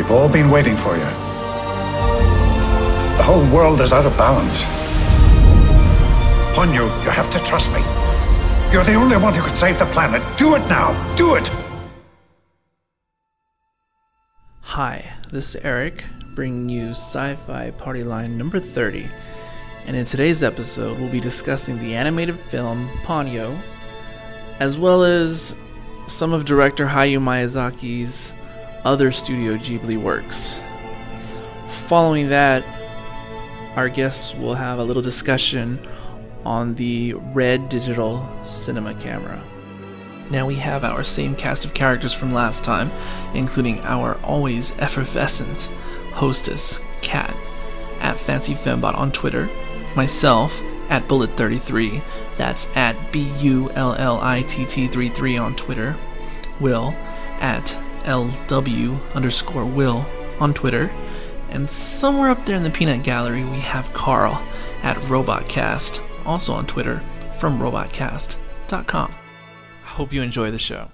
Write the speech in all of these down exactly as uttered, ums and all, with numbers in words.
We've all been waiting for you. The whole world is out of balance. Ponyo, you have to trust me. You're the only one who can save the planet. Do it now. Do it! Hi, this is Eric, bringing you Sci-Fi Party Line number thirty. And in today's episode, we'll be discussing the animated film Ponyo, as well as some of director Hayao Miyazaki's other Studio Ghibli works. Following that, our guests will have a little discussion on the Red Digital Cinema camera. Now we have our same cast of characters from last time, including our always effervescent hostess, Kat, at FancyFembot on Twitter, myself, at Bullet thirty-three, that's at B U L L I T T thirty-three on Twitter, Will, at L W underscore Will on Twitter, and somewhere up there in the peanut gallery we have Carl, at RobotCast, also on Twitter, from robotcast dot com. Hope you enjoy the show.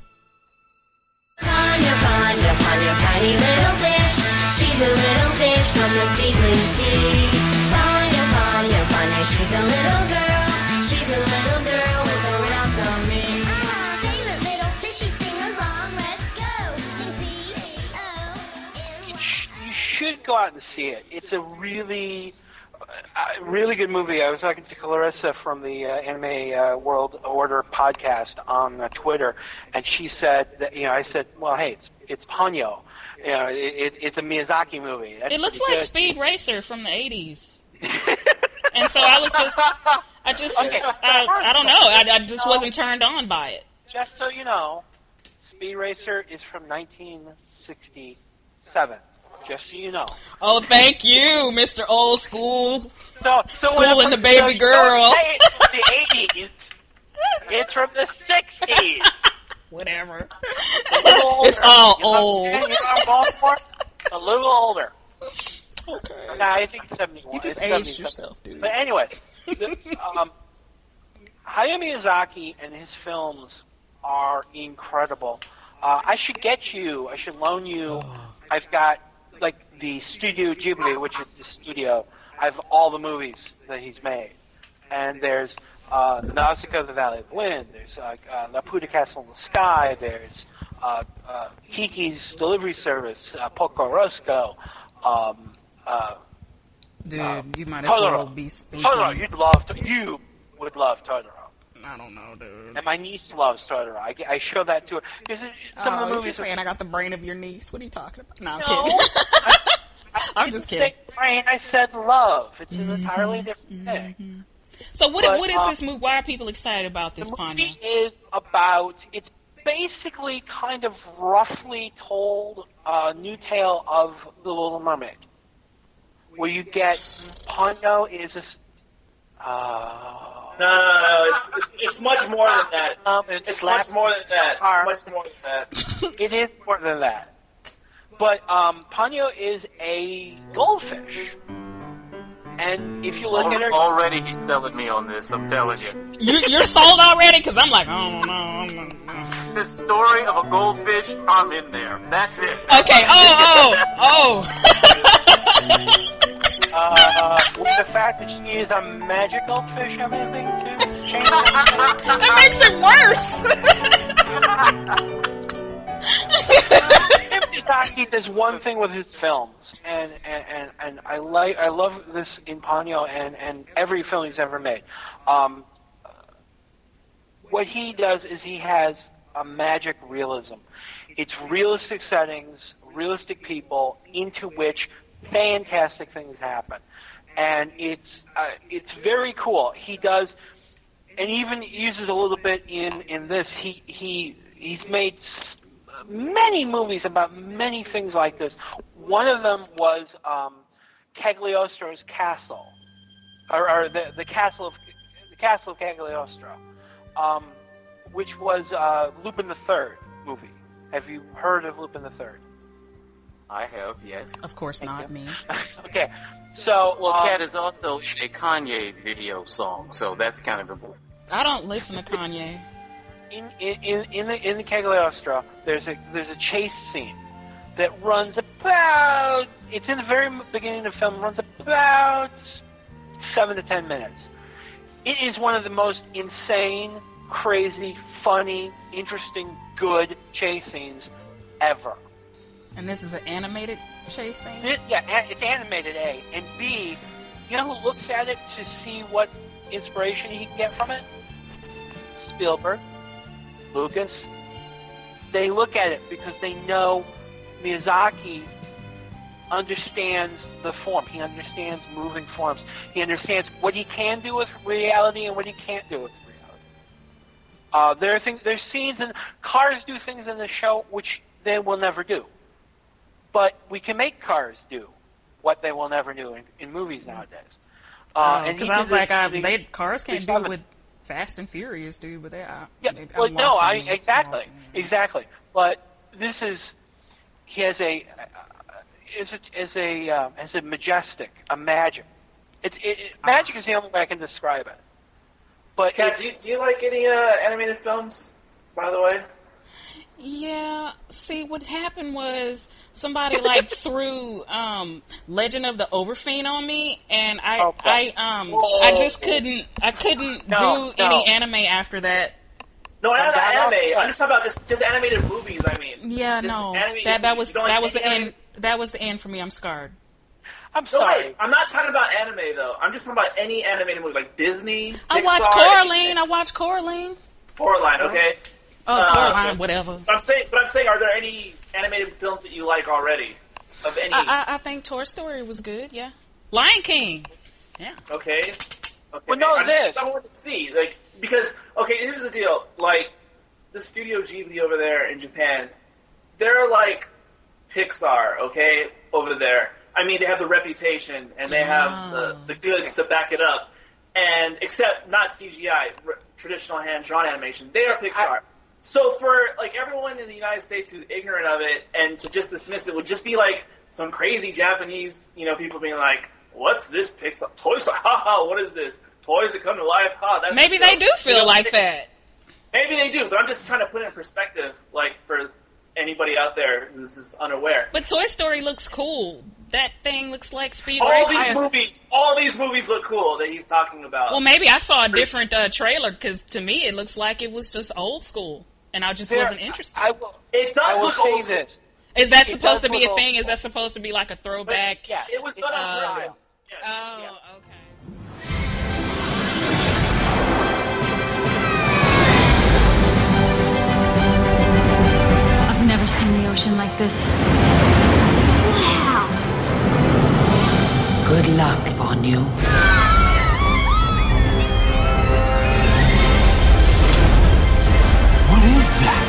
Ponyo, Ponyo, Ponyo, tiny little fish. She's a little fish from the deep blue sea. Ponyo, Ponyo, Ponyo, she's a little girl. She's a little girl with a round tummy. Ah, favorite little fishy, sing along. Let's go. Sing P A O. You, sh- you should go out and see it. It's a really, uh, really good movie. I was talking to Clarissa from the uh, Anime uh, World Order podcast on uh, Twitter, and she said that, you know, I said, well, hey, it's, it's Ponyo. You know, it, it, it's a Miyazaki movie. That's it looks pretty like good. Speed Racer from the eighties. And so I was just, I just, Okay. I, I don't know, I, I just wasn't turned on by it. Just so you know, Speed Racer is from nineteen sixty-seven. Just so you know. Oh, thank you, Mister Old School. So, so School whenever- and the baby so girl. Don't say it's from the eighties. It's from the sixties. Whatever. It's It's all old. You know, Baltimore, a little older. Okay. Nah, I think seventy-one. You just It's aged seventy-seven. yourself, dude. But anyway, the, um, Hayao Miyazaki and his films are incredible. Uh, I should get you, I should loan you, I've got, like, the Studio Ghibli, which is the studio. I have all the movies that he's made. And there's uh, Nausicaa, the Valley of the Wind, there's uh, uh, Laputa Castle in the Sky, there's uh, uh, Kiki's Delivery Service, uh, Poco Roscoe, um, uh, Dude, uh, you might as Totoro. well be speaking. Totoro, you'd love to, you would love Totoro. I don't know, dude. And my niece loves Totoro. I, I show that to her. Because some Oh, of the you're movies just saying I got the brain of your niece. What are you talking about? No, I'm No. kidding. I, I I'm just didn't kidding. say brain, I said love. It's Mm-hmm. an entirely different thing. So what, But, what is um, this movie? Why are people excited about this, The Ponyo? movie is about, it's basically kind of roughly told a new tale of The Little Mermaid. Where you get, Ponyo is a, uh, No, no, no. It's, it's it's much more than that. um, it's, It's much more than that. It's much more than that. It is more than that. But um, Ponyo is a goldfish. And if you look at her... Already he's selling me on this, I'm telling you. You, you're sold already? Because I'm like, I don't know. I'm not- The story of a goldfish, I'm in there. That's it. Okay, oh, oh, oh. Uh, with the fact that she is a magical fish, have anything to change that? That makes it worse. Miyazaki does one thing with his films, and and, and, and I like I love this in Ponyo and, and every film he's ever made. Um, what he does is he has a magic realism. It's realistic settings, realistic people, into which fantastic things happen, and it's uh, it's very cool. He does, and even uses a little bit in in this. He he he's made many movies about many things like this. One of them was um, Cagliostro's Castle, or, or the the castle of the castle of Cagliostro, um, which was uh, Lupin the Third movie. Have you heard of Lupin the Third? I have, yes. Of course not me. Okay, so Well, um, Cat is also a Kanye video song, so that's kind of important. I don't listen to Kanye. in in in in the in the Cagliostro, there's a there's a chase scene, that runs about, it's in the very beginning of the film, runs about seven to ten minutes. It is one of the most insane, crazy, funny, interesting, good chase scenes ever. And this is an animated chase scene? It, yeah, it's animated, A. And B, you know who looks at it to see what inspiration he can get from it? Spielberg, Lucas. They look at it because they know Miyazaki understands the form. He understands moving forms. He understands what he can do with reality and what he can't do with reality. Uh, there are things, there's scenes, and Cars do things in the show which they will never do. But we can make Cars do what they will never do in, in movies nowadays. Uh, Because and I was did like, this- I, they- they Cars can't they do haven't- what Fast and Furious do, but they. I, Yeah, they, well, I'm no, lost I in it, exactly, so, exactly. But this is, he has a, uh, is a, is a, um, has a majestic, a magic. It's it, it, magic is the only way I can describe it. But Kat, it's- do you, do you like any uh, animated films, by the way? Yeah, see, what happened was somebody like threw um, Legend of the Overfiend on me, and I, Okay. I, um, Whoa. I just couldn't, I couldn't No, do no. any anime after that. No, not I'm about down anime. off- I'm just talking about just, just animated movies. I mean, Yeah, Just no, animated that that movies. was You don't that like was the any end. anime- That was the end for me. I'm scarred. I'm No, sorry. wait. I'm not talking about anime though. I'm just talking about any animated movie, like Disney. I Pixar, watched Coraline. I watched Coraline. Coraline, okay. Oh, Uh, Coraline, whatever. But I'm saying, but I'm saying, are there any animated films that you like already? Of any? I, I, I think Toy Story was good. Yeah, Lion King. Yeah. Okay. Okay. Well, no, I this. just I want to see, like, because okay, here's the deal. Like, the Studio Ghibli over there in Japan, they're like Pixar, okay, over there. I mean, they have the reputation and they have the, the goods to back it up. And except not C G I, r- traditional hand-drawn animation, they are Pixar. So for like everyone in the United States who's ignorant of it and to just dismiss it would just be like some crazy Japanese, you know, people being like, "What's this Pixar Toy Story? Ha ha! What is this? Toys that come to life? Ha! That's Maybe a they joke." do feel You know, like that. Maybe they do, but I'm just trying to put it in perspective, like for anybody out there who's just unaware. But Toy Story looks cool. That thing looks like Speed All Racer. these movies, all these movies look cool that he's talking about. Well, maybe I saw a different uh, trailer because to me it looks like it was just old school, and I just There- wasn't interested. I will. it does I will look say old. this. Is that it supposed does to be look a thing? old. Is that supposed to be like a But, throwback? yeah, it was done on Uh, purpose. Yes. Oh, Yeah. okay. I've never seen the ocean like this. Wow! Good luck, Ponyo. What is that?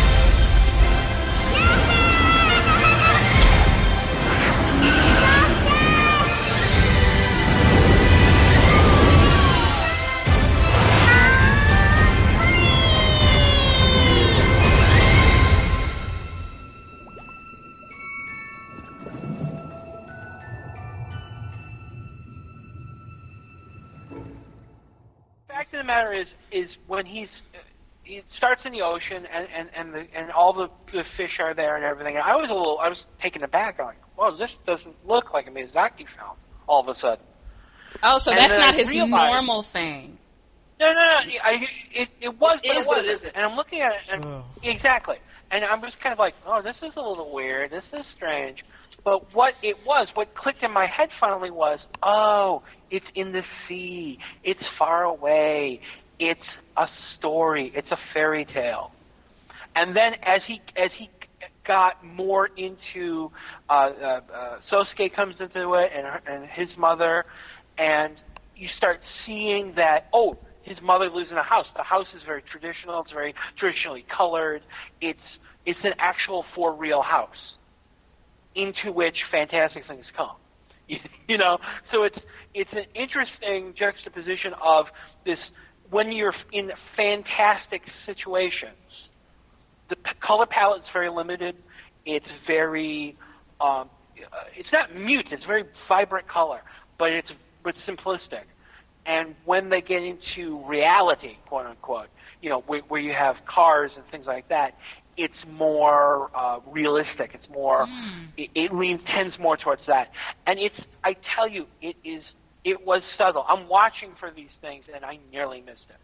Fact of the matter is, is when he's, it starts in the ocean and and and, the, and all the, the fish are there and everything. And I was a little, I was taken aback. I'm like, well, this doesn't look like a Miyazaki film. All of a sudden. Oh, so And that's then not I his realized- normal thing. No, no, no. I, it, it was, It but is, it but it wasn't. isn't. And I'm looking at it, and exactly. And I'm just kind of like, oh, this is a little weird. This is strange. But what it was, what clicked in my head finally was, oh, it's in the sea. It's far away. It's a story. It's a fairy tale. And then as he as he got more into, uh, uh, uh, Sosuke comes into it, and her, and his mother, and you start seeing that, oh, his mother lives in a house. The house is very traditional. It's very traditionally colored. It's it's an actual for real house into which fantastic things come. You know, so it's it's an interesting juxtaposition of this when you're in fantastic situations. The p- color palette's very limited. It's very um, it's not mute. It's very vibrant color, but it's but simplistic. And when they get into reality, quote unquote, you know, where, where you have cars and things like that, it's more uh, realistic. It's more, mm. it, it leans tends more towards that. And it's, I tell you, it is, it was subtle. I'm watching for these things, and I nearly missed it.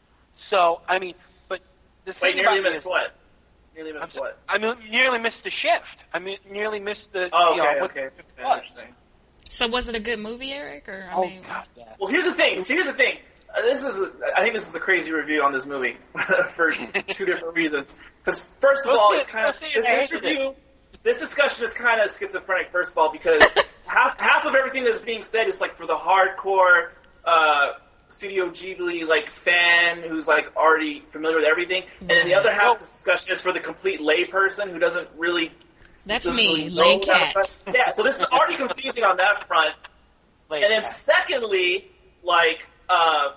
So, I mean, but the thing Wait, nearly about missed is, what? Nearly missed I'm, what? I mean, nearly missed the shift. I mean, nearly missed the. Oh, you okay, know, what okay. it was. Interesting. So was it a good movie, Eric? Or I Oh mean, God, yeah. Well, here's the thing. So here's the thing. Uh, this is, a, I think this is a crazy review on this movie for two different reasons. Because first of Let's all, see it's it. kind of Let's see it. this, I this hated review. This discussion is kind of schizophrenic. First of all, because half half of everything that's being said is like for the hardcore uh, Studio Ghibli like fan who's like already familiar with everything, and then the other half of the discussion is for the complete layperson who doesn't really. That's doesn't me, really lay know cat. that. Yeah, so this is already confusing on that front. Lay And then cat. secondly, like, uh,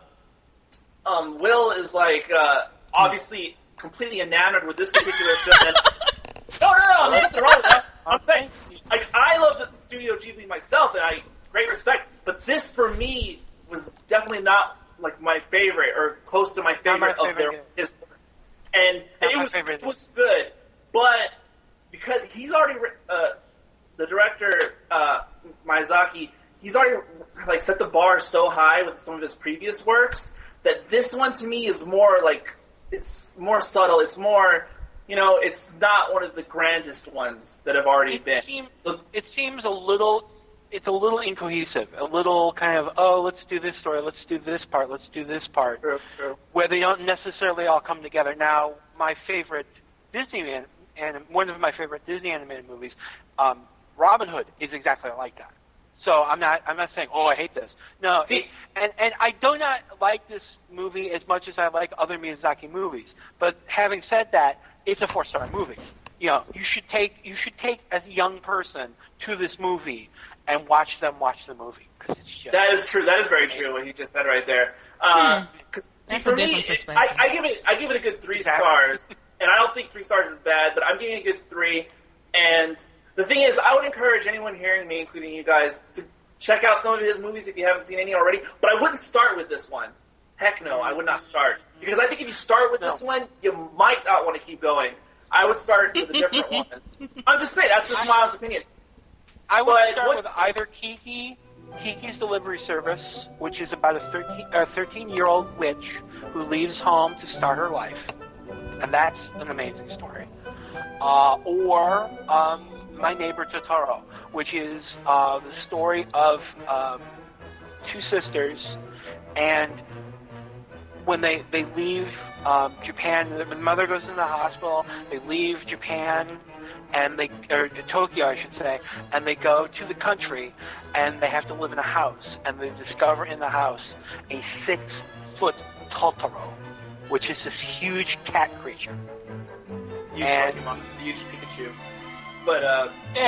um, Will is like, uh, obviously completely enamored with this particular film. And, no, no, no, there's nothing wrong with that. I'm saying, like, I love the Studio Ghibli myself, and I, great respect, but this for me was definitely not, like, my favorite, or close to my favorite, my of favorite their either. history. And Not it my was, favorite it was good, but because he's already, uh, the director, uh, Miyazaki, he's already like set the bar so high with some of his previous works that this one to me is more like it's more subtle. It's more, you know, it's not one of the grandest ones that have already It been. seems, So it seems a little, it's a little incohesive, a little kind of, oh, let's do this story, let's do this part, let's do this part, true, true. where they don't necessarily all come together. Now, my favorite Disney, an- and one of my favorite Disney animated movies, um, Robin Hood, is exactly like that. So I'm not, I'm not saying, oh, I hate this. No, See- it, and and I do not like this movie as much as I like other Miyazaki movies. But having said that, it's a four-star movie. You know, you should take, you should take as a young person to this movie and watch them watch the movie because it's just. That is true. That is very true. What he just said right there. Uh, 'cause, see, That's for a different me, it- perspective. I, I give it. I give it a good three Exactly. stars, and I don't think three stars is bad, but I'm giving it a good three. And the thing is, I would encourage anyone hearing me, including you guys, to check out some of his movies if you haven't seen any already. But I wouldn't start with this one. Heck no, I would not start because I think if you start with No. this one, you might not want to keep going. I would start with a different one. I'm just saying that's just my honest opinion. I would But start what's- with either Kiki, Kiki's Delivery Service, which is about a thirteen, a thirteen-year-old witch who leaves home to start her life, and that's an amazing story. Uh, or um, My Neighbor Totoro, which is uh, the story of uh, two sisters, and when they they leave um, Japan, the mother goes in the hospital. They leave Japan, and they or Tokyo, I should say, and they go to the country, and they have to live in a house, and they discover in the house a six-foot Totoro, which is this huge cat creature. Huge And- Pokemon, huge Pikachu. But uh,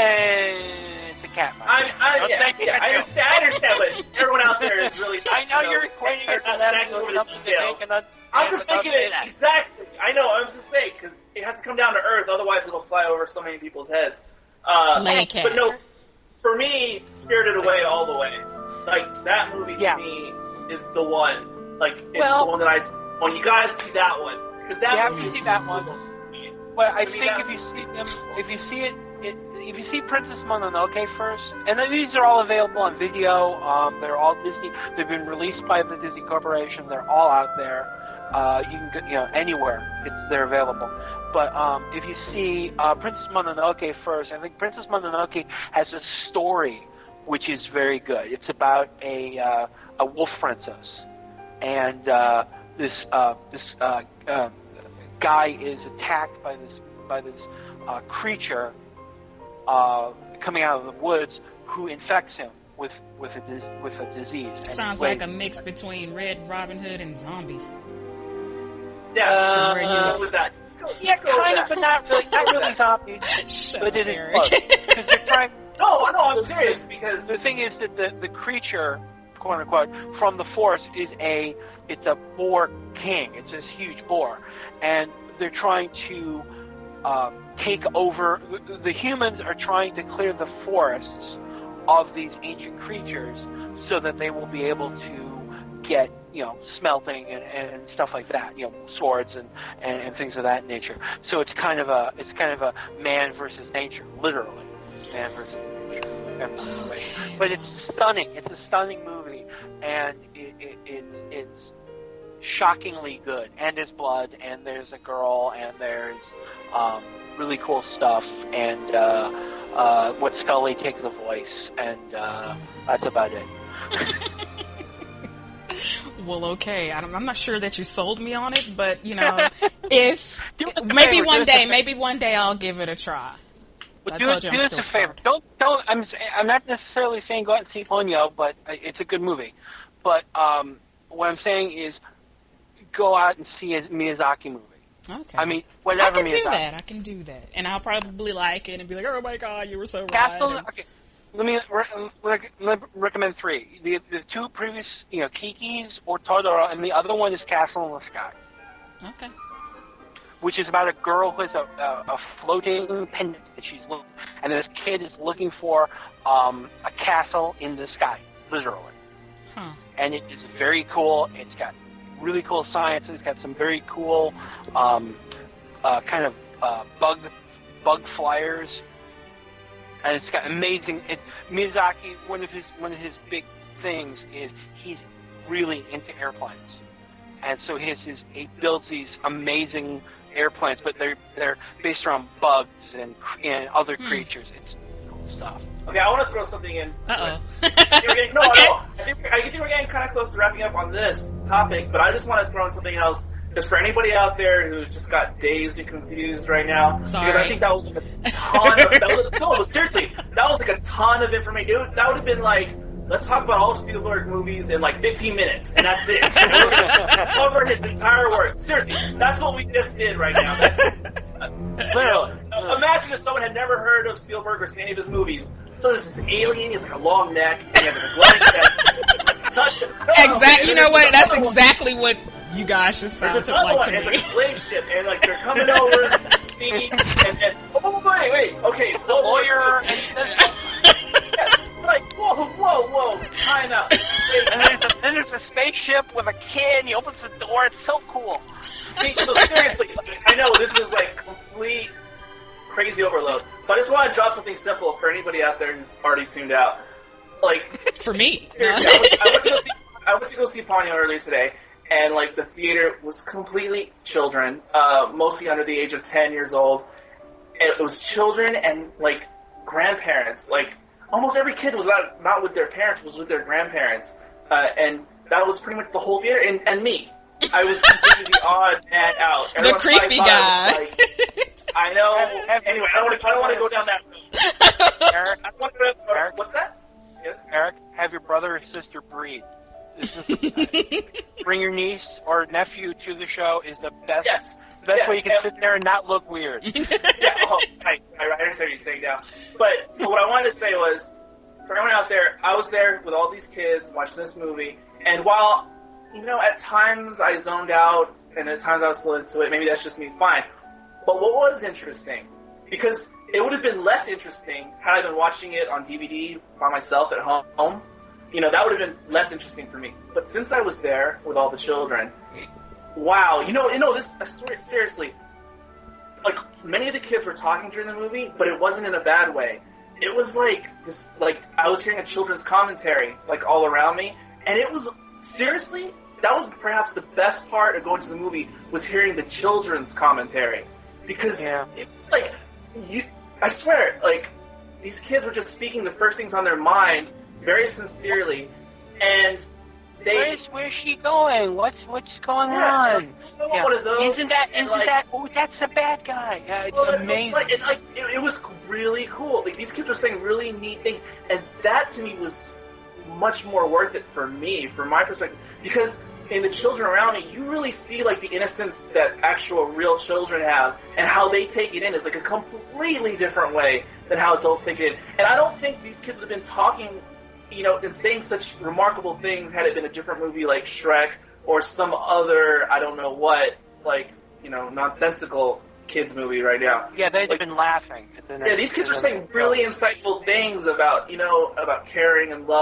Eh, it's a cat. I, I, Don't yeah, say yeah, I Pikachu. understand, I understand, but everyone out there is really. I know you you're equating it to not them snacking over with the something to details. take and not- I'm yeah, just but don't thinking say it that. exactly. I know. I'm just saying because it has to come down to earth. Otherwise, it'll fly over so many people's heads. Uh, Lay cat. but no, for me, Spirited Away all the way. Like that movie to Yeah. me is the one. Like it's Well- the one that I. Well, you gotta see that one because that You have movie to see is that one. But I I mean, think that- if you see them, if you see it, it, if you see Princess Mononoke first, and then these are all available on video. Um, they're all Disney. They've been released by the Disney Corporation. They're all out there. Uh, you can get, you know, anywhere it's they're available. But um, if you see uh, Princess Mononoke first, I think Princess Mononoke has a story which is very good. It's about a uh, a wolf princess, and uh, this uh, this uh, uh, guy is attacked by this by this uh, creature uh, coming out of the woods who infects him with with a dis- with a disease. And Sounds wait, like a mix between Red Robin Hood and zombies. Yeah, Uh, let's go with that. Let's go, yeah, let's go with kind that. of, but not really. Not really zombies. Shut But up, it is Eric. close. 'Cause they're trying. No, no, I'm serious because The thing is that the, the creature, quote unquote, from the forest is a it's a boar king. It's this huge boar, and they're trying to um, take over. The, the humans are trying to clear the forests of these ancient creatures so that they will be able to get you know, smelting and, and stuff like that, you know, swords and, and, and things of that nature. So it's kind of a it's kind of a man versus nature, literally, man versus nature. Okay. But it's stunning. It's a stunning movie, and it, it, it it's shockingly good. And there's blood, and there's a girl, and there's um, really cool stuff, and uh, uh, what Scully takes the voice, and uh, that's about it. Well, okay. I don't, I'm not sure that you sold me on it, but you know, if maybe one day, maybe one day I'll give it a try. But I do, told you do I'm this still a favor. scarred. Don't don't. I'm I'm not necessarily saying go out and see Ponyo, but it's a good movie. But um, what I'm saying is go out and see a Miyazaki movie. Okay. I mean, whatever I can Miyazaki. do that. I can do that, and I'll probably like it and be like, "Oh my god, you were so Castle. right." And- Okay. Let me re- re- re- recommend three. The the two previous, you know, Kiki's or Totoro, and the other one is Castle in the Sky. Okay. Which is about a girl who has a, a, a floating pendant that she's looking, and this kid is looking for um, a castle in the sky, literally. Huh. And it is very cool. It's got really cool science. It's got some very cool um, uh, kind of uh, bug bug flyers. And it's got amazing. It, Miyazaki, one of his one of his big things is he's really into airplanes, and so his, his he builds these amazing airplanes, but they're they're based around bugs and and other Hmm. creatures. It's cool stuff. Okay, I want to throw something in. Uh I think we're getting- no, Okay. no. I think, I think we're getting kind of close to wrapping up on this topic, but I just want to throw in something else. Just for anybody out there who just got dazed and confused right now, Sorry. because I think that was like a ton of that was, no, seriously, that was like a ton of information. It would, that would have been like, let's talk about all Spielberg movies in like fifteen minutes, and that's it. And we're gonna cover his entire work. Seriously, that's what we just did right now. That's, literally, imagine if someone had never heard of Spielberg or seen any of his movies. So there's this alien, he has like a long neck, and he has like a glowing chest. Exactly. You know what? That's exactly what you guys just There's sounded another like one, to it's me. like a slave ship, and like they're coming over, speaking, and then oh wait, wait, okay, it's the lawyer, and then, yeah, it's like whoa, whoa, whoa, time out. And then there's, a, then there's a spaceship with a kid. And he opens the door. It's so cool. See, so seriously, I know this is like complete crazy overload. So I just want to drop something simple for anybody out there who's already tuned out. Like For me. seriously, I went, I went to go see I went to go see Ponyo earlier today. And, like, the theater was completely children, uh, mostly under the age of ten years old. And it was children and, like, grandparents. Like, almost every kid was not, not with their parents, was with their grandparents. Uh, and that was pretty much the whole theater. And, and me. I was completely the odd man out. The Everyone creepy thought I guy. was, like, I know. Anyway, I don't want to I don't want to go down that road. Eric, I don't want to go down Eric? What's that? Yes? Eric, have your brother or sister breed. This is, bring your niece or nephew to the show is the best. Yes. The best Yes. way you can And- sit there and not look weird. yeah, oh, I, I understand what you're saying now. But so what I wanted to say was, for everyone out there, I was there with all these kids watching this movie, and while, you know, at times I zoned out, and at times I was slow into it, maybe that's just me, fine. But what was interesting, because it would have been less interesting had I been watching it on D V D by myself at home, you know, that would have been less interesting for me. But since I was there with all the children, wow, you know, you know, this, I swear, seriously, like, many of the kids were talking during the movie, but it wasn't in a bad way. It was like, this, like, I was hearing a children's commentary, like, all around me, and it was, seriously, that was perhaps the best part of going to the movie, was hearing the children's commentary. Because Yeah. it was like, you, I swear, like, these kids were just speaking the first things on their mind, very sincerely, and they... Where's, where's she going? What's what's going Yeah, on? like, I want one of those, Isn't that and, isn't like- that? Oh, that's the bad guy. Yeah, it's Well, that's so amazing. funny. And, like, it, it was really cool. Like, these kids were saying really neat things, and that to me was much more worth it for me, from my perspective, because in the children around me, you really see like the innocence that actual real children have, and how they take it in is like a completely different way than how adults take it in. And I don't think these kids would have been talking, you know, and saying such remarkable things had it been a different movie like Shrek or some other, I don't know what, like, you know, nonsensical kids movie right now. Yeah, they'd Like, have been laughing. yeah, these kids are saying really insightful things about, you know, about caring and love and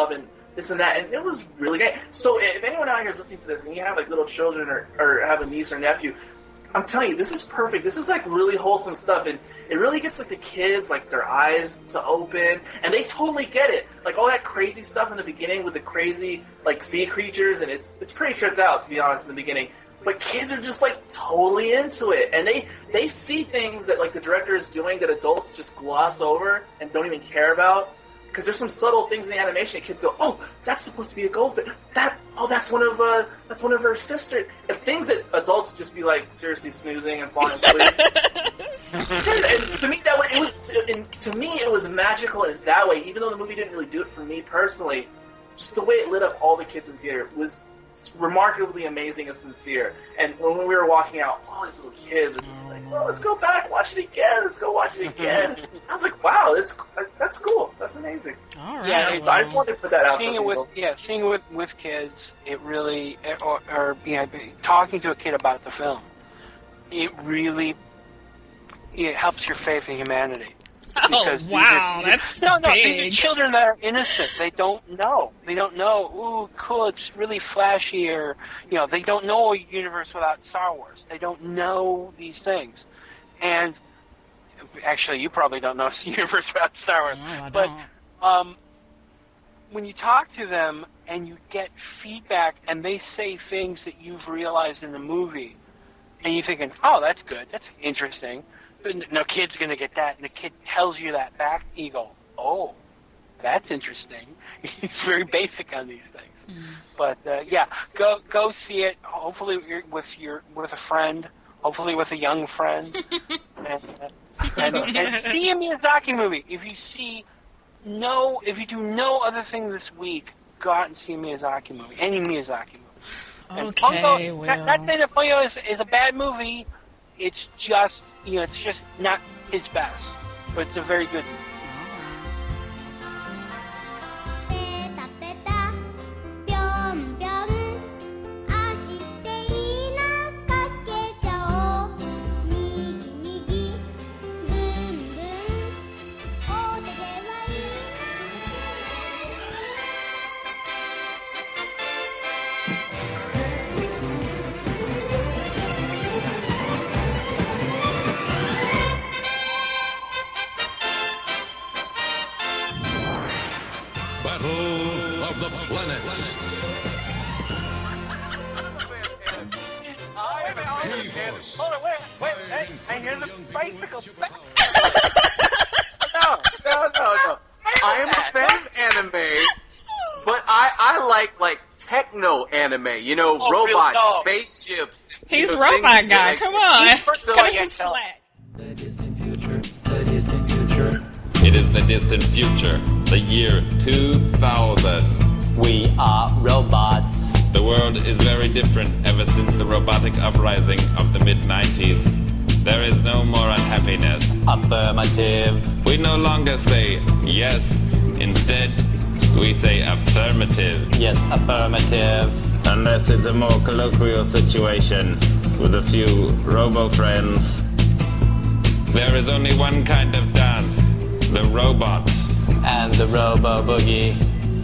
this and that, and it was really great. So if anyone out here is listening to this and you have like little children or, or have a niece or nephew, I'm telling you, this is perfect. This is like really wholesome stuff, and it really gets like the kids, like their eyes to open, and they totally get it. Like all that crazy stuff in the beginning with the crazy like sea creatures, and it's it's pretty tripped out, to be honest, in the beginning. But kids are just like totally into it, and they they see things that like the director is doing that adults just gloss over and don't even care about. Because there's some subtle things in the animation that kids go, oh, that's supposed to be a goldfish. That, oh, that's one of uh, that's one of her sisters. And things that adults just be like seriously snoozing and falling asleep. and to me, that was, it was and to me it was magical in that way. Even though the movie didn't really do it for me personally, just the way it lit up all the kids in theater was remarkably amazing and sincere. And when we were walking out, all these little kids were just like, well, let's go back, watch it again, let's go watch it again. I was like, wow, that's that's cool, that's amazing. All right. Yeah, so I just wanted to put that out seeing for it people. with yeah, seeing it with with kids, it really or, or you know, talking to a kid about the film, it really it helps your faith in humanity. Oh, Because wow, these are, that's no, no. big. These are children that are innocent. They don't know. They don't know. Ooh, cool! It's really flashy, or you know, they don't know a universe without Star Wars. They don't know these things, and actually, you probably don't know a universe without Star Wars. No, I but don't. um, when you talk to them and you get feedback, and they say things that you've realized in the movie, and you're thinking, "Oh, that's good. That's interesting." No kid's going to get that, and the kid tells you that back, and you go, oh, that's interesting. He's very basic on these things. Mm. But, uh, yeah, go go see it, hopefully with your with a friend, hopefully with a young friend, and, uh, and, and see a Miyazaki movie. If you see no, if you do no other thing this week, go out and see a Miyazaki movie, any Miyazaki movie. And Okay, Ponyo, well. not, not saying that Ponyo is, is a bad movie, it's just, you know, it's just not his best, but it's a very good movie. ペタペタぴょんぴょんあしていなかけちゃおうみぎみぎぶんぶんお手ではいいな Battle of the Planets. Hold on, wait, wait, hey, I hear the bicycle. No, no, no, no. I am a fan of anime, but I, I like like techno anime. You know, Oh, robots, really? No. spaceships. He's you know, robot things guy. like- Come on, So cut I us some can tell. slack. The distant future. The distant future. It is the distant future, the year two thousand. We are robots. The world is very different ever since the robotic uprising of the mid nineties. There is no more unhappiness. Affirmative. We no longer say yes, instead we say affirmative. Yes, affirmative. Unless it's a more colloquial situation with a few robo-friends. There is only one kind of dance, the robot. And the robo boogie.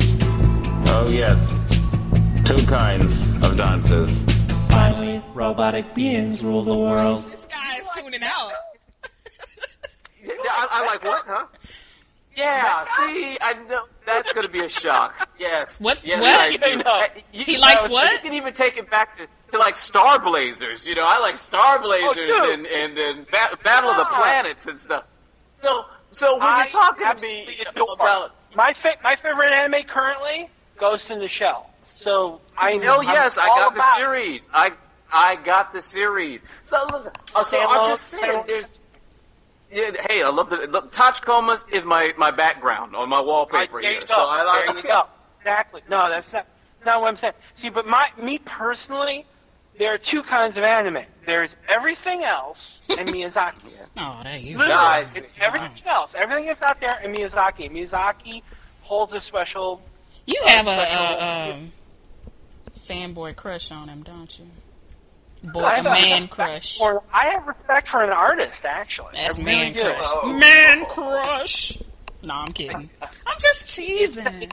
Oh yes, two kinds of dances. Finally, robotic beings rule the world. This guy is tuning out. Yeah, I, I like what, huh? Yeah, see, I know that's going to be a shock. Yes. What's- yes, what? I do. I know. Uh, you- He likes you know, what? You can even take it back to, to like Star Blazers. You know, I like Star Blazers dude. and and, and ba- Battle of the Yeah. Planets and stuff. So, so when I you're talking to me absolutely adore- about, my fa- my favorite anime currently, Ghost in the Shell. So I oh I'm yes, I all got the about it. series. I I got the series. So, look, uh, so I'm just saying, there's. Yeah, hey, I love the look, Tachikomas is my, my background on my wallpaper Right, there here. you So go. I like There you go. Exactly. No, that's not, not what I'm saying. See, but my me personally, there are two kinds of anime. There's everything else and Miyazaki. Oh, there you Literally, go. Nice. it's everything else. Everything that's out there and Miyazaki. Miyazaki holds a special. You uh, have a, special- a um, fanboy crush on him, don't you? Boy, I a have man respect crush. For, I have respect for an artist, actually. That's I really man do. crush. Oh. Man crush. No, I'm kidding. I'm just teasing.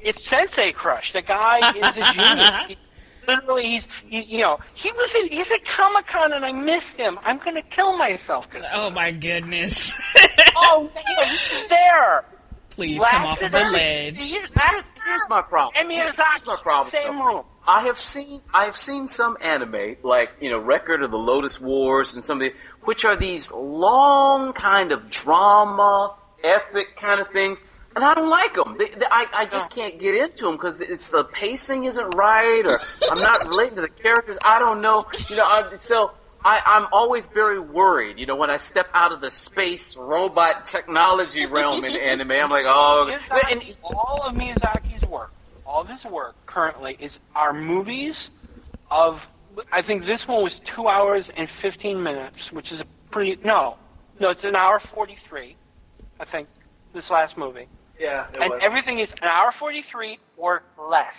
It's Sensei Crush. The guy is a genius. He, literally, he's he, you know he was at, he's at Comic Con and I missed him. I'm gonna kill myself. Oh my goodness! Oh, yeah, he's there. Please Laughed come off of the at ledge. See, here's, here's, here's my problem. And Here's Miyazaki, my problem. same though. room. I have seen I have seen some anime, like, you know, Record of the Lotus Wars and some of the, which are these long kind of drama, epic kind of things, and I don't like them. They, they, I, I just can't get into them because it's the pacing isn't right, or I'm not relating to the characters. I don't know, you know. I, so I, I'm always very worried, you know, when I step out of the space robot technology realm in anime. I'm like, oh, Miyazaki, and, all of Miyazaki's work, all of his work currently is our movies of. I think this one was two hours and fifteen minutes, which is a pretty no, no, it's an hour forty-three. I think this last movie. Yeah, it and was. everything is an hour forty-three or less.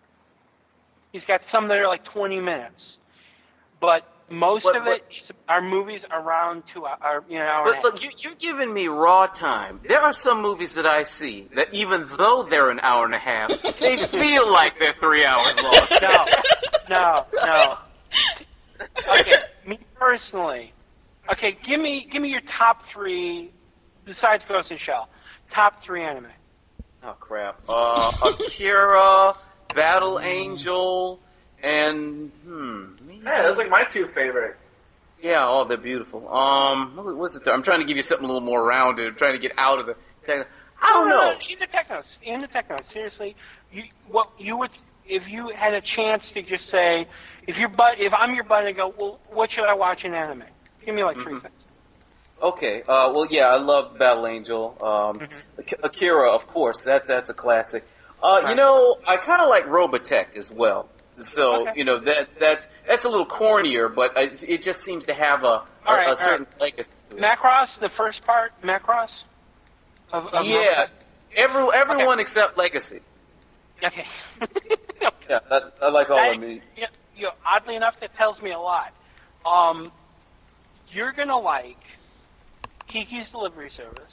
He's got some that are like twenty minutes, but most But- of but- it are movies around two hours. You know, hour and a But half. look, you, you're giving me raw time. There are some movies that I see that even though they're an hour and a half, they feel like they're three hours long. No, no, no. Okay, me personally. Okay, give me give me your top three besides Ghost in the Shell. Top three anime. Oh crap! Uh, Akira, Battle Angel, and hmm. Yeah, those are like my two favorite. Yeah, oh, they're beautiful. Um, what was it? There? I'm trying to give you something a little more rounded. I'm trying to get out of the. I don't know. In the Technos, in the Technos. Seriously, you what you would if you had a chance to just say if your butt if I'm your butt and go, well, what should I watch in anime? Give me like three Mhm. things. Okay. Uh, well, yeah, I love Battle Angel. Um, Ak- Akira, of course. That's that's a classic. Uh, you know, I kind of like Robotech as well. So Okay. you know, that's that's that's a little cornier, but it, it just seems to have a, a, All right, a all certain legacy to it. Macross, the first part, Macross. Of, of Yeah, Robotech? every everyone except Legacy. Okay. Yeah, that, I like all That- of me. you know, you know, oddly enough, that tells me a lot. Um, you're gonna like Kiki's Delivery Service,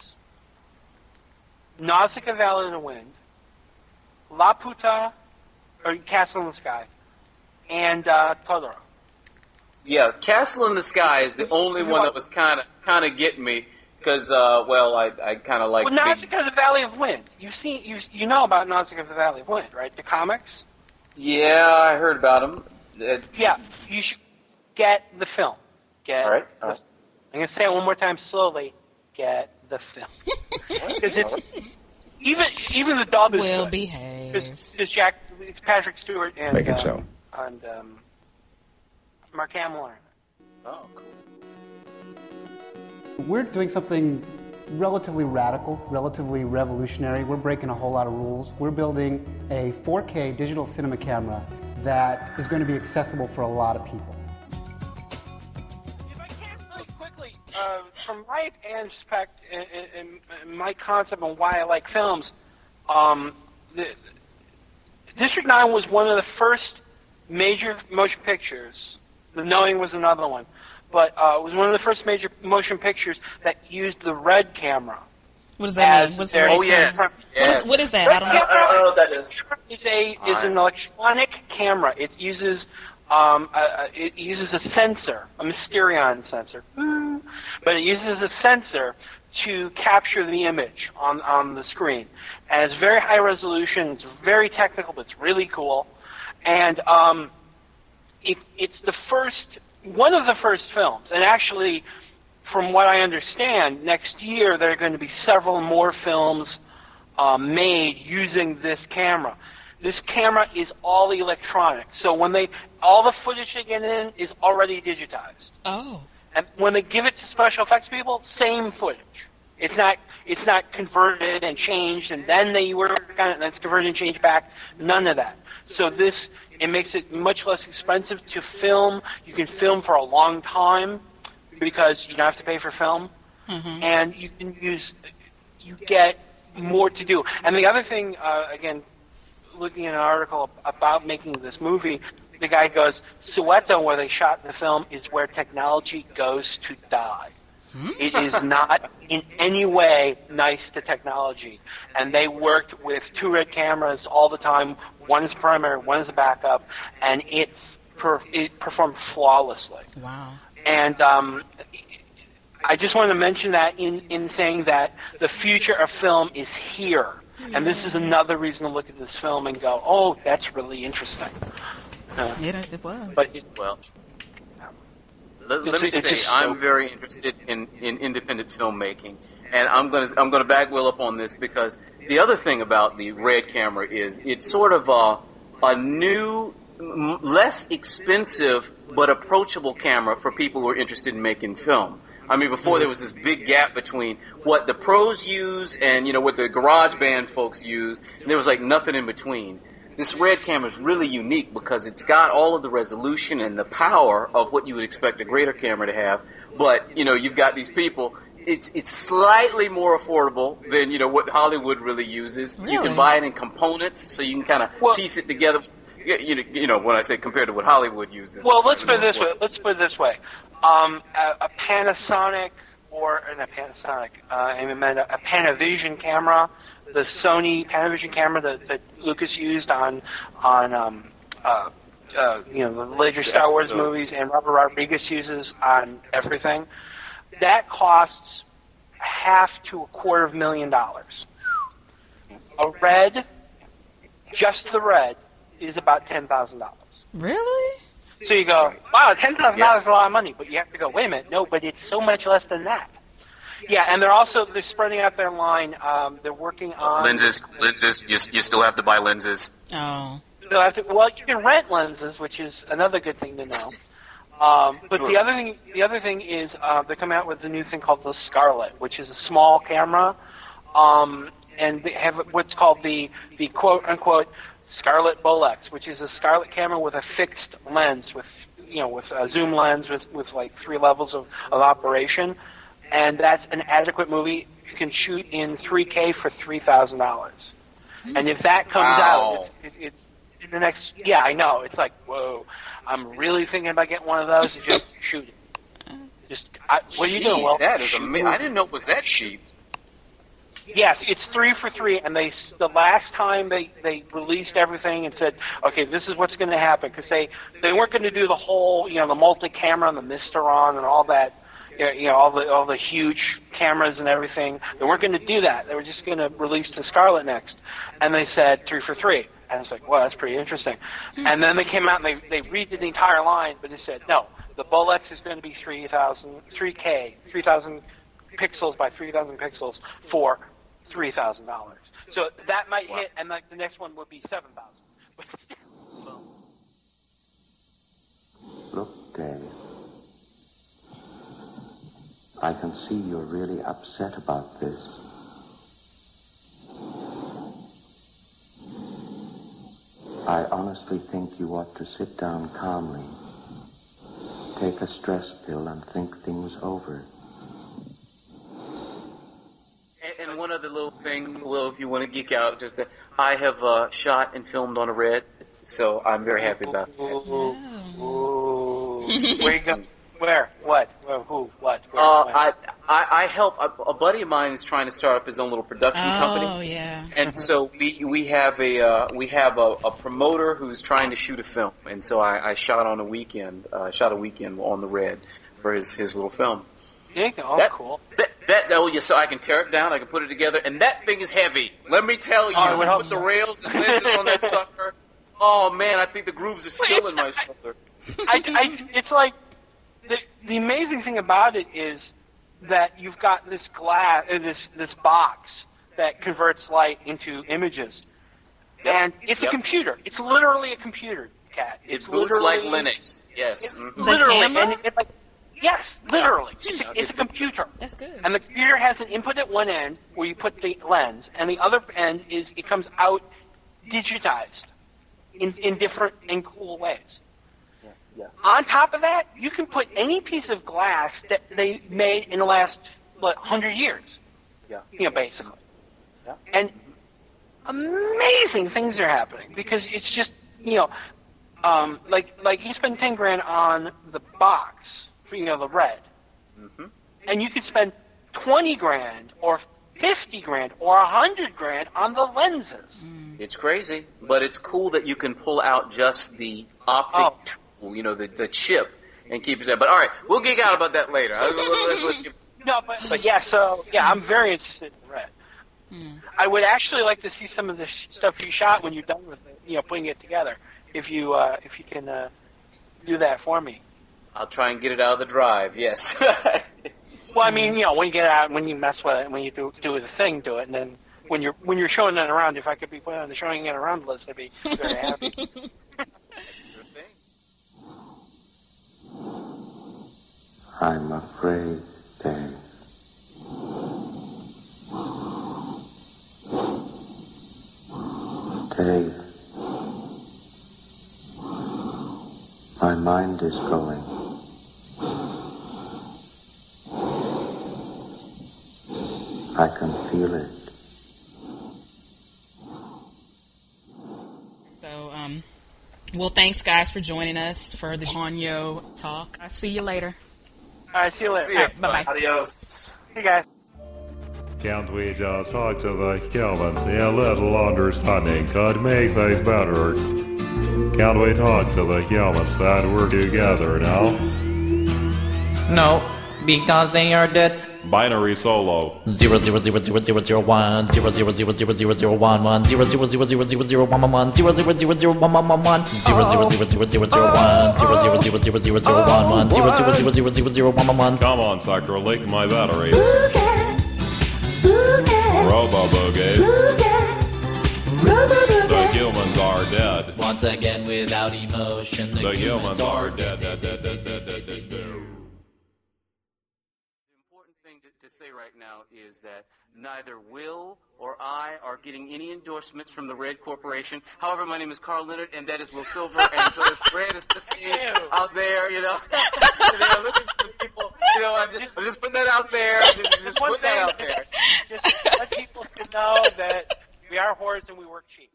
Nausicaa Valley of the Wind, La Puta, or Castle in the Sky, and uh, Totoro. Yeah, Castle in the Sky is the only one that was kind of kind of getting me because, uh, well, I I kind of like. Well, Nausicaa the Valley of Wind. You've seen, you you know about Nausicaa the Valley of Wind, right? The comics. Yeah, I heard about them. It's, Yeah, you should get the film. Get. All right, all right. I'm gonna say it one more time slowly. Get the film. Because it's even even the dub is Will good. behave. It's Jack, it's Patrick Stewart and Make it uh, so. and um, Mark Hamill. Oh, cool. We're doing something relatively radical, relatively revolutionary. We're breaking a whole lot of rules. We're building a four K digital cinema camera that is going to be accessible for a lot of people. If I can really quickly, uh, from my aspect and, and, and my concept on why I like films, um, the, District nine was one of the first major motion pictures. The Knowing was another one. But uh, it was one of the first major motion pictures that used the red camera. What does that as mean? What's their- red Oh, yes. camera? Yes. What, is, what is that? Red I don't I know. don't, I don't know what that is. Is a is Alright. an electronic camera. It uses um, a, a, it uses a sensor, a Mysterion sensor, Boo. but it uses a sensor to capture the image on on the screen. And it's very high resolution. It's very technical, but it's really cool. And um, it, it's the first, one of the first films. And actually, from what I understand, next year there are going to be several more films um, made using this camera. This camera is all electronic. So when they, all the footage they get in is already digitized. Oh. And when they give it to special effects people, same footage. It's not it's not converted and changed, and then they work on it, and it's converted and changed back. None of that. So this, it makes it much less expensive to film. You can film for a long time because you don't have to pay for film, Mm-hmm. and you can use, you get more to do. And the other thing, uh, again, looking at an article about making this movie, the guy goes, Soweto, where they shot the film, is where technology goes to die. It is not in any way nice to technology. And they worked with two red cameras all the time. One is primary, one is a backup, and it's per, it performed flawlessly. Wow. And um, I just want to mention that in, in saying that the future of film is here. And this is another reason to look at this film and go, oh, that's really interesting. Uh, it, it was. But it, well, let, let me it's, say, it's I'm so, very interested in, in independent filmmaking, and I'm going to I'm going to back Will up on this because the other thing about the Red camera is it's sort of a a new, m- less expensive but approachable camera for people who are interested in making film. I mean, before there was this big gap between what the pros use and, you know, what the garage band folks use, and there was like nothing in between. This Red camera is really unique because it's got all of the resolution and the power of what you would expect a greater camera to have, but, you know, you've got these people. It's it's slightly more affordable than, you know, what Hollywood really uses. Really? You can buy it in components, so you can kind of well, piece it together. You know, you know, when I say compared to what Hollywood uses. Well, let's put it this way. Let's put it this way. Um, a, a Panasonic or uh, not Panasonic, uh, I meant a, a Panavision camera, the Sony Panavision camera that, that Lucas used on on um, uh, uh, you know the later Star Wars movies, and Robert Rodriguez uses on everything. That costs half to a quarter of a million dollars. A Red, just the Red, is about ten thousand dollars. Really? So you go, wow, ten thousand dollars is a lot of money, but you have to go, wait a minute, no, but it's so much less than that. Yeah, and they're also, they're spreading out their line. Um, they're working on... Lenses, lenses, you, you still have to buy lenses. Oh. They'll have to, well, you can rent lenses, which is another good thing to know. Um, but Sure. the other thing, the other thing is uh, they're coming out with a new thing called the Scarlet, which is a small camera, um, and they have what's called the, the quote-unquote Scarlet Bolex, which is a Scarlet camera with a fixed lens, with you know, with a zoom lens with, with like three levels of, of operation, and that's an adequate movie. You can shoot in three K for three thousand dollars, and if that comes Wow. out, it's it, it, the next. Yeah, I know. It's like whoa. I'm really thinking about getting one of those and just shoot it. Just I, what are you doing? Jeez, Well, that is amazing. I didn't know it was that cheap. Yes, it's three for three, and they the last time they they released everything and said, okay, this is what's going to happen, because they they weren't going to do the whole, you know, the multi-camera and the Misteron and all that, you know, all the all the huge cameras and everything. They weren't going to do that. They were just going to release the Scarlet next, and they said three for three, and it's like, well, that's pretty interesting. And then they came out and they they redid the entire line, but they said no, the Bolex is going to be three thousand, three K, three thousand pixels by three thousand pixels for three thousand dollars. So that might hit, and like the next one would be seven thousand. Look, Dave, I can see you're really upset about this. I honestly think you ought to sit down calmly, take a stress pill, and think things over. And one other little thing, Will, if you want to geek out, just that I have uh, shot and filmed on a Red, so I'm very happy about that. Ooh, ooh. Where you go? Where? What? Where, who? What? Where? Uh, when? I, I I help a, a buddy of mine is trying to start up his own little production Oh, company, yeah. and so we we have a uh, we have a, a promoter who's trying to shoot a film, and so I, I shot on a weekend, uh, shot a weekend on the Red for his his little film. Yeah, oh, that, cool. That, that, oh, yeah, so I can tear it down, I can put it together, and that thing is heavy. Let me tell you, Oh, well, with the rails and lenses on that sucker, oh, man, I think the grooves are still in my shoulder. I, I, it's like, the, the amazing thing about it is that you've got this glass, uh, this, this box that converts light into images. Yep. And it's Yep. a computer. It's literally a computer, Kat. It's It boots literally, like Linux, yes. It's Mhm. The literally, camera? and it, it's like, yes, literally. It's a, it's a computer. That's good. And the computer has an input at one end where you put the lens, and the other end is it comes out digitized in, in different and cool ways. Yeah, yeah. On top of that, you can put any piece of glass that they made in the last what, hundred years. Yeah. You know, basically. Yeah. And amazing things are happening because it's just you know, um, like like you spend ten grand on the box for you know the Red. Mm-hmm. and you could spend twenty grand or fifty grand or a hundred grand on the lenses. It's crazy, but it's cool that you can pull out just the optic Oh. tool, you know, the, the chip, and keep it. But all right, we'll geek out about that later. No, but but yeah, so yeah, I'm very interested in Red. I would actually like to see some of the sh- stuff you shot when you're done with it, you know, putting it together. If you uh, if you can uh, do that for me. I'll try and get it out of the drive. Yes. Well, I mean, you know, when you get out, when you mess with it, when you do do the thing, do it, and then when you're when you're showing it around, if I could be put on the showing it around list, I'd be very happy. I'm afraid, Dave. Dave. My mind is going. I can feel it. So, um, well, thanks guys for joining us for the Ponyo talk. I'll see you later. All right, see you later. All right, bye bye. Adios. Hey guys. Can't we just talk to the humans? A little understanding could make things better. Can't we talk to the humans and we're together now? No, because they are dead. Binary solo. Zero zero zero zero zero zero one zero zero zero zero zero zero one one zero zero zero zero zero zero one one one zero zero zero zero one one one one zero zero zero zero zero zero one zero zero zero zero zero zero one one zero zero zero zero zero zero one one one. Come on, Sector, leak my battery. Robo Boogie. The humans are dead. Once again, without emotion, the, The humans, humans are are dead. dead, dead, dead, dead, dead, dead, dead. To say right now is that neither Will or I are getting any endorsements from the Red Corporation. However, my name is Carl Leonard, and that is Will Silver, and so is Red is listening out there, you know. You know, looking for people, you know, I'm just, I'm just putting that out there. Just, just One put that thing- out there. Just let people to know that we are whores and we work cheap.